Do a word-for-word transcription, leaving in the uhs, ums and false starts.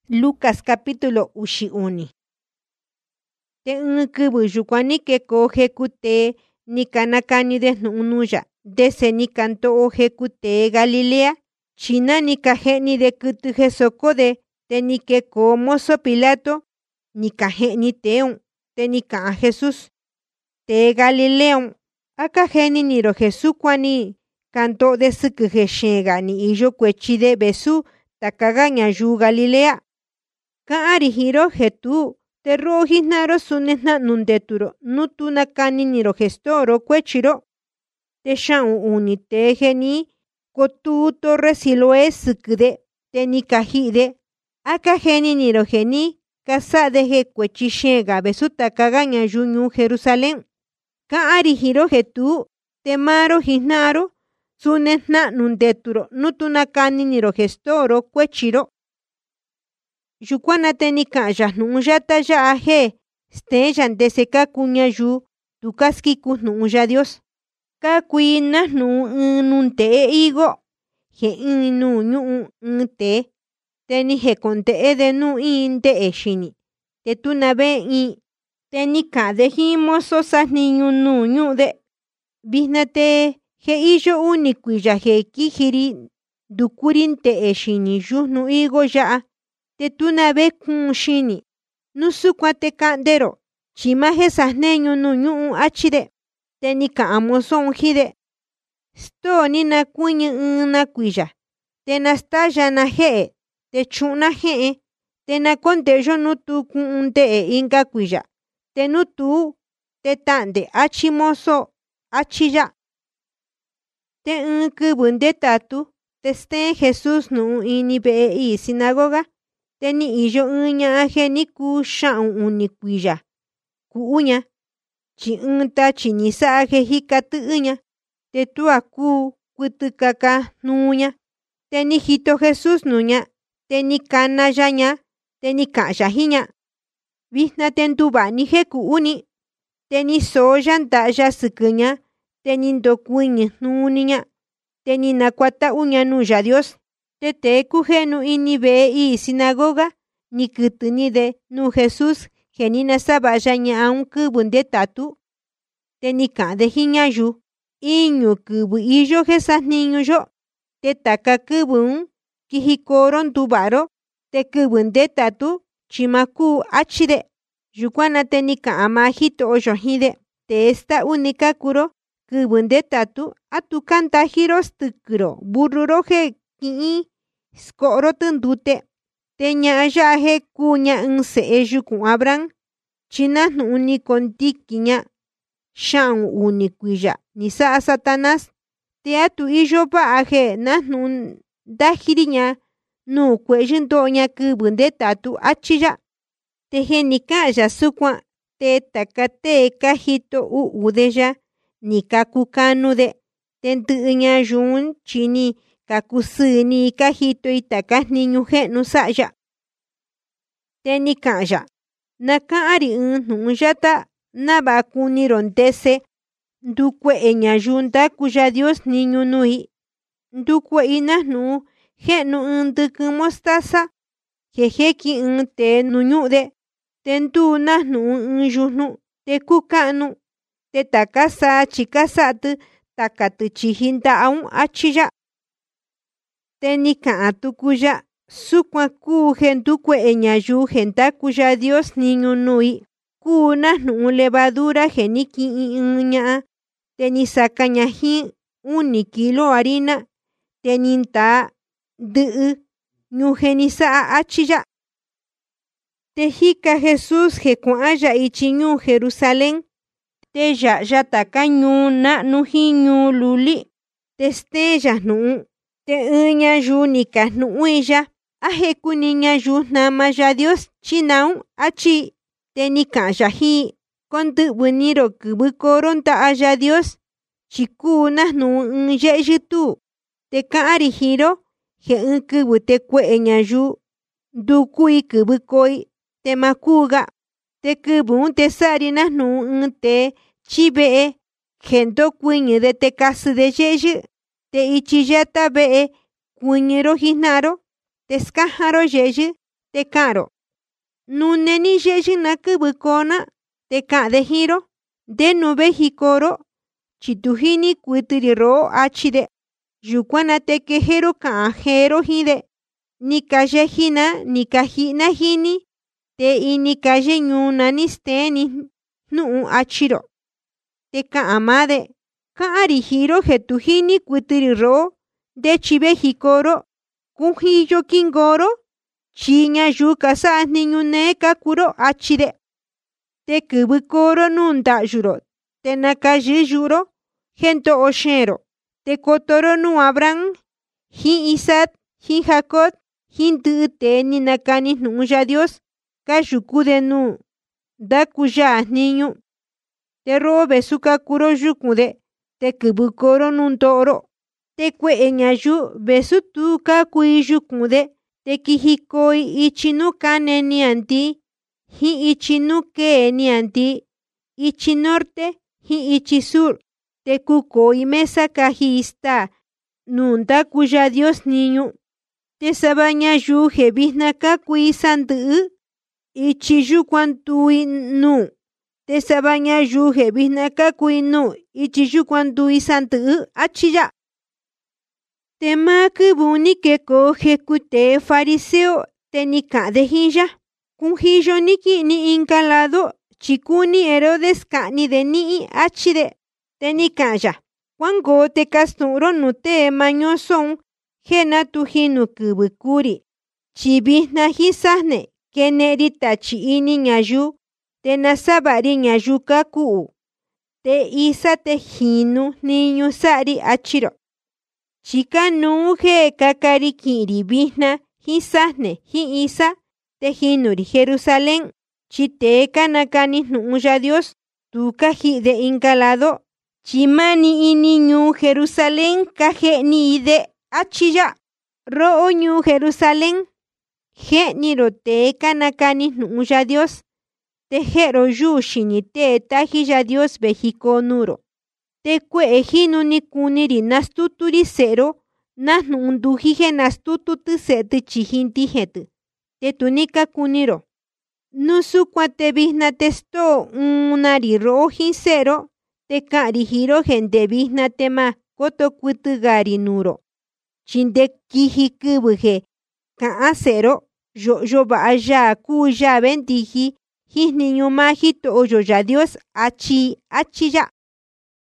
Lucas capítulo uxi uni. Te un kubu yukwani ke koje kute ni kanakani de nunuya. Dese ni kanto oje kute Galilea. China ni kajeni de kutu jesoko de te ni ke ko mozo Pilato. Ni kajeni teun. Te ni ka Jesús. Te Galileon. Akajeni ni ro Jesús kwani kanto de suku jeshega ni iyo kwechi de besu takagaña yu Galilea. Kaari hiro jetu te roji naro sunena nundeturo nutu nakani niro gestoro kwechiro te shan uni te geni kotu torre siloe sukude te ni kahide aka geni niro geni kasa de he kwechi shega besuta kagaña yunyu Jerusalén. Kaari hiro jetu te maro hinaro sunena nundeturo nutu nakani niro gestoro kwechiro. Yukwana teni kaya nuyata ya aje stella ndese kakunya yu tukaski kunuya Dios kakuina nu nunte igo je inu nyu nte teni je konte de nu inte eshini te tunabe i teni ka de himoso sasniñu nu nyu de biznate je iyo unikuya je kijiri dukurinte eshini yu nu igo ya te tunabe kun shini nusu kwate kandero chimaje sasneño nu nyu achide te ni kaamoso hide sto ni na kuña na kuya te nastaya na je te chuna je te na konte yo nutu kunte inga kuya te nutu te tande achimoso achiya te un kubunde tatu te ste Jesús nu ini be i sinagoga teni iyo uña ajeni ku shaun unikuya ku uña chi unta chinisa aje hikatu uña te tu aku kutukaka nuña teni hito Jesús nuña teni kana yaña teni kaya hiña vizna tentuba ni heku uni teni soya ndaya sukuña teni ndokuña nuña teni nakwata uña nuya Dios. Te te kujenu ini be i sinagoga ni kutu ni de nu Jesús genina sabaya nya un kubunde tatu te ni ka de hiña yu iñu kubu iyo jesas niño yo te taka kubun kijikoron tubaro te kubunde tatu chimaku achide yukwana te ni ka amajito oyo hide te esta única kuro kubunde tatu atukanta giros tukuro bururo je ki skoro tundute te nya ya he kuña nse yuku Abraham china uni kontikiña shan uni kuya ni sa Satanás te atu iyo pa aje na nun dajiriña nu kwejindo nya kubunde tatu achiya te genika ya sukwa te takate kajito u udeya ni kakukanu de te ntuña yun chini kakusini kajito itaka niñu jenu saya teni kaya nakaari un nuyata nabakuni rontese ndukwe eña yunta kuya Dios niñu nui ndukwe ina nu jenu un tuku mostaza jejeki un te nuñude tentu na nu un yunu te kukanu te takasa chikasatu takatu chihinta aun achiya teni ka tukuya sukwa ku gentu kwe eña yu genta kuya Dios niñu nui ku na nu levadura geniki iña teni sakaña hi uni kilo harina teni ta du ñu genisa achiya te hika Jesús je kuaya ichiñu Jerusalén te ya ya takañu na nu hiñu luli te stella nu te uña yu ni kahnu uya aje kuniña yu nama ya Dios chinaun achi te ni kaya hi kontu buniro kubu koronta aya Dios chikuna nu unye yutu te kaari hiro je un kubu te kweña yu dukui kubu koi te makuga te kubu te sarina nu un te chibe gento kuñe de te kasu de yeyu te ichiyata be kuñero hinaro te skajaro yeyu te ka'an‑ro. Nune ni ye'e na kɨvɨ koo‑na, te ka'an‑de jin‑ro: “¿Ndenu vejiko‑ro? Chi tu jini kuɨtɨ‑ri ro'o”, achi‑de. Yukuan na te keje‑ro ka'an jee‑ro jin‑de: “Ni kaye jina, ni kaji'na jini, te ini kaye ñuu nani steen‑ni jnu'un”, achi‑ro. Te ka'an maa‑de: “Ka'an‑ri ji'i‑ro je tu jini kuɨtɨ‑ri ro'o ndechi vejiko‑ro kujiyo kingoo‑ro, chi ñayuu kasa'a jniñu née kakú‑ro”, achi‑de. Te kɨvɨkoo‑ro nuu nda'yu‑ro, te nakayɨ yu'u‑ro jendo'o xeen‑ro. Te koto‑ro nuu Abraham, ji'in Isaac, ji'in Jacob, ji'in ndɨ'ɨ tee ni nakani jnu'un Yá Dios kayuku‑de nuu ndaku yaa jniñu. Te ro'o vesu kaku‑ro yukun‑de, te kɨvɨkoo‑ro nuu ndo'o‑ro. Te kue'e ñayuu vesu tu kakui yukun‑de, te kijikoi ichi nuu kane niandii, ji'in ichi nuu kee niandii, ichi norte ji'in ichi sur, te kukoi mesa kaji staa nuu ndaku Yá Dios jniñu. Te sava ñayuu je vitna kakui sandɨ'ɨ, ichi yukuan ndui nuu. Te sava ñayuu je vitna kakui nuu, ichi yukuan ndui sandɨ'ɨ, achi ya. Te maa kɨvɨ ni kekoo jeku tee fariseo, te ni ka'an‑de jin ya: “Kujiyo ni ki'in‑ni inka lado, chi kuni Herodes ka'ni‑de ni'i”, achi‑de. Te ni ka'an ya: “Kuankoo te kastu'un‑ro nuu tee mañoso‑un je natu jinu kɨvɨ kuu‑ri, chi vitna jin sajne kene'e‑ri tatyi ini ñayuu, te nasava'a‑ri ñayuu ka ku'u. Te isa te jinu jniñu sa'a‑ri”, achi‑ro. Chi kanuu je kaka‑ri ki'in‑ri vitna jin sajne jin isa, te jinu‑ri Jerusalén, chi tee kanakani jnu'un Yá Dios tu kaji'i‑de inka lado, chi mani ini ñuu Jerusalén kaje'ni‑i‑de, achi ya. Ro'o ñuu Jerusalén, je'ni‑ro tee kanakani jnu'un Yá Dios, te je'e‑ro yuu xiñi tee taji Yá Dios vejiko nuu‑ro. Te kue'e jinu‑ni kuni‑ri nastutu‑ri se'e‑ro najnu'un nduji je nastutu‑tɨ se'e‑tɨ chiji ndijen‑tɨ, te tu ni kakuni‑ro. Nu sukuan te vitna te stoo uuna‑ri ro'o jin se'e‑ro, te ka'an‑ri ji'i‑ro je nde vitna te ma koto kuɨtɨ‑ga‑ri nuu‑ro. Chi nde kiji kɨvɨ je ka'an se'e‑ro: “Yo'yo va'a yaa kuu yaa vendiji jin jniñu maa Jito'yo Yá Dios”, achi, achi ya.